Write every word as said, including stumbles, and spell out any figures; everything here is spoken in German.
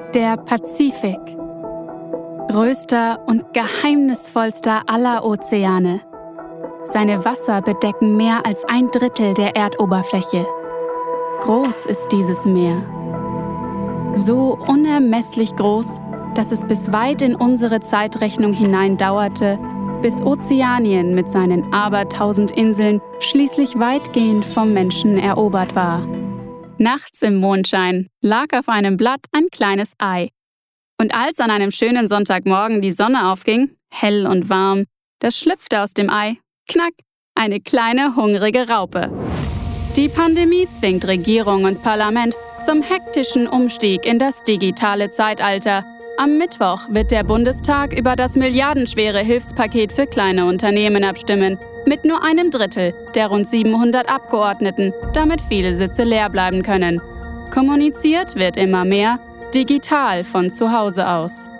Der Pazifik. Größter und geheimnisvollster aller Ozeane. Seine Wasser bedecken mehr als ein Drittel der Erdoberfläche. Groß ist dieses Meer. So unermesslich groß, dass es bis weit in unsere Zeitrechnung hinein dauerte, bis Ozeanien mit seinen abertausend Inseln schließlich weitgehend vom Menschen erobert war. Nachts im Mondschein lag auf einem Blatt ein kleines Ei. Und als an einem schönen Sonntagmorgen die Sonne aufging, hell und warm, da schlüpfte aus dem Ei, knack, eine kleine hungrige Raupe. Die Pandemie zwingt Regierung und Parlament zum hektischen Umstieg in das digitale Zeitalter. Am Mittwoch wird der Bundestag über das milliardenschwere Hilfspaket für kleine Unternehmen abstimmen, mit nur einem Drittel der rund siebenhundert Abgeordneten, damit viele Sitze leer bleiben können. Kommuniziert wird immer mehr digital von zu Hause aus.